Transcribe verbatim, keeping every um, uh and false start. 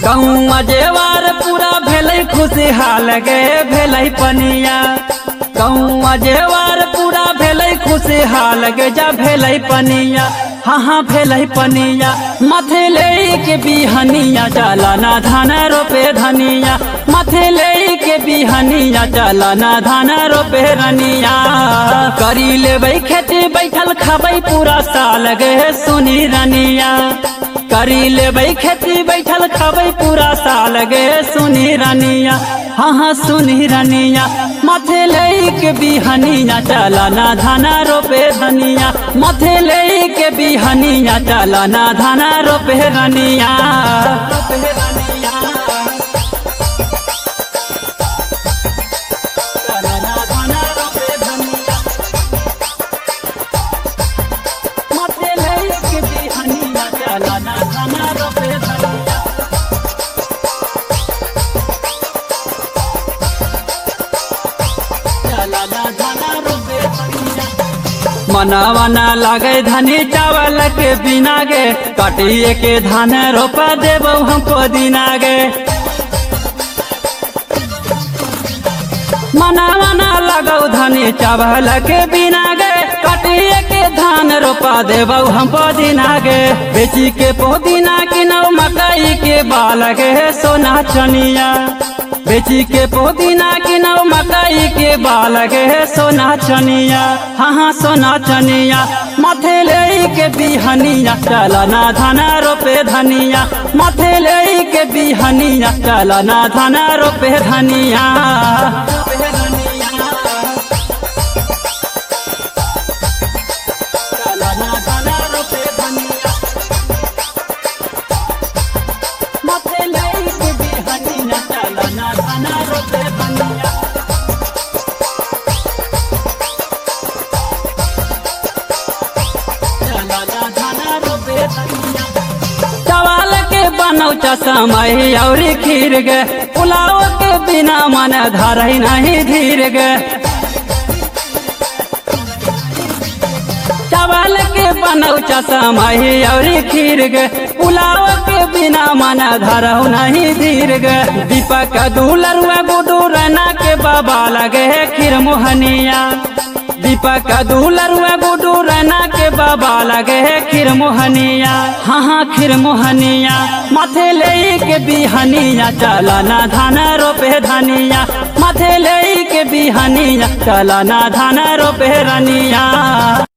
गौआ जेवार पूरा भेलै खुशहाल गे भेलै पनिया। गौआ जेवार पूरा भेलै खुशहाल गे जा भेलै पनिया। हाँ हाँ भेलै पनिया माथे ले के बिहनिया चला ना धान रोपे धनिया। माथे ले के बिहनिया चला ना धान रोपे रनिया। करी लेबै खेती बैठल खबै पूरा साल गे सुनी रनिया। करी लेबै खेती बैठल खबै पूरा साल गे सुनी रनिया। हाँ हाँ सुनी रनिया माथे ले के बिहनिया चला ना धान रोपे धनिया। माथे ले के बिहनिया चला ना धान रोपे रनिया। मनावा ना लागे धनी चावल के बिना गे काटिए के धान रोपा देबो हमको दिना गे। मनावा ना लगो धनी चावल के बिना गे काटिए के धान रोपा देबो हमको दिना गे। बेची के पोदीना किनो मकई के बाल गे सोना चनिया। बेची के पोदीना किनो मकई के बाल गे सोना चनिया। हाँ हाँ सोना चनिया माथे ले के बिहनिया चला ना धान रोपे धनिया। माथे ले के बिहनिया चला ना धान रोपे धनिया। चावल के बनौ समय और खीर गे पुलाव के बिना मन धरई नहीं धीर गे। चावल के बनौ समय और खीर गे पुलाव के बिना मन धरऊ नहीं धीर गे। दीपक दुलरुआ गुडू रना के बाबा लगे खीर मोहनिया। दीपक दुलरुआ गुडू रना के बाबा लगे खीर मोहनिया। हाँ हाँ खीर मोहनिया माथे ले के बिहनिया चला ना धान रोपे धनिया। माथे ले के बिहनिया चला ना धान रोपे रनिया।